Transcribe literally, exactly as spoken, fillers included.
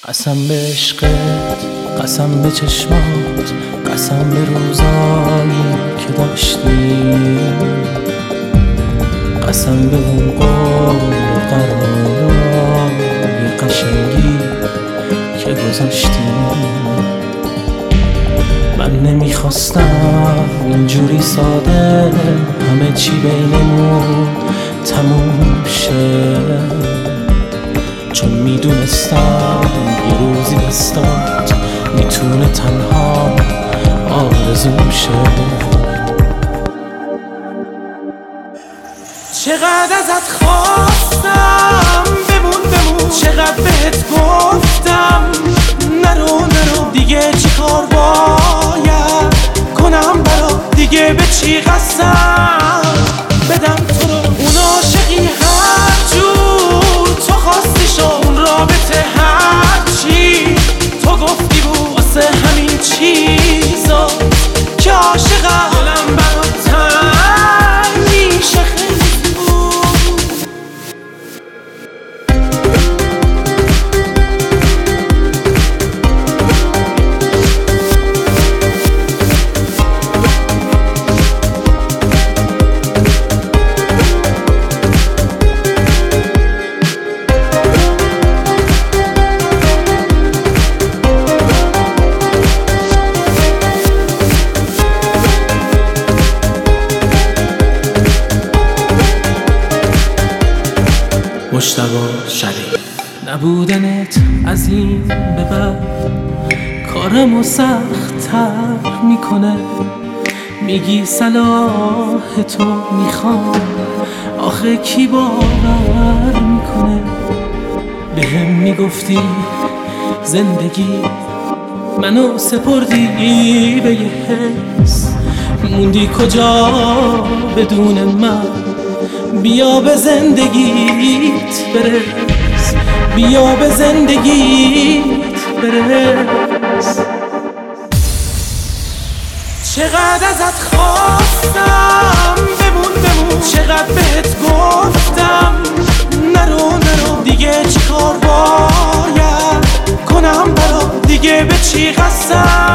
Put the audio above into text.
قسم به عشقت، قسم به چشمات، قسم به روزایی که داشتیم، قسم به اون قول قرارای قشنگی که گذاشتیم. من نمیخواستم اینجوری ساده همه چی بینمون تموم شه، چون میدونستم یه روزی دستات میتونه تنها آرزوم شه. چقدر ازت خواستم بمون بمون، چقدر بهت گفتم نرو نرو، دیگه چی کار باید کنم برا، دیگه به چی قسم بدم تو رو. اون عاشقی هر جور تو خواستی شو، اون رابطه هر چی تو گفتی بود، واسه همین چیزا که عاشقم دلم برات تنگ میشه خیلی بود. مجتبی شریف. نبودنت از این به بعد کارمو سخت‌تر میکنه، میگی صلاح تو میخوام، آخه کی باور میکنه؟ بهم میگفتی زندگی منو سپردی به یه حس، موندی کجا بدون من؟ بیا به زندگیت برس، بیا به زندگیت برس. چقدر ازت خواستم بمون بمون، چقدر بهت گفتم نرو نرو، دیگه چی کار باید کنم برا، دیگه به چی قسم